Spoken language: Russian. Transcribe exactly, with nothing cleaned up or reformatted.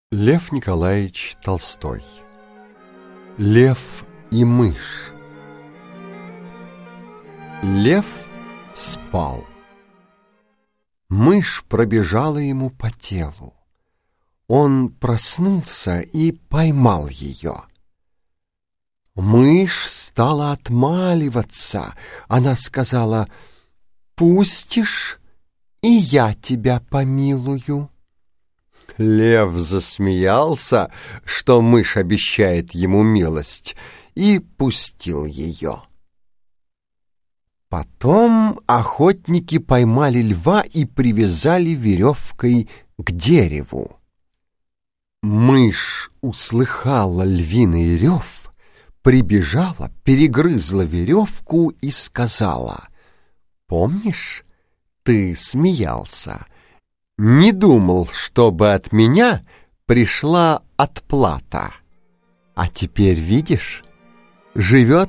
Лев Николаевич Толстой. Лев и мышь. Лев спал. Мышь пробежала ему по телу. Он проснулся и поймал ее. Мышь стала отмаливаться. Она сказала: «Пустишь, и я тебя помилую». Лев засмеялся, что мышь обещает ему милость, и пустил ее. Потом охотники поймали льва и привязали веревкой к дереву. Мышь услыхала львиный рев, прибежала, перегрызла веревку и сказала: «Помнишь, ты смеялся? Не думал, чтобы от меня пришла отплата. А теперь, видишь, живет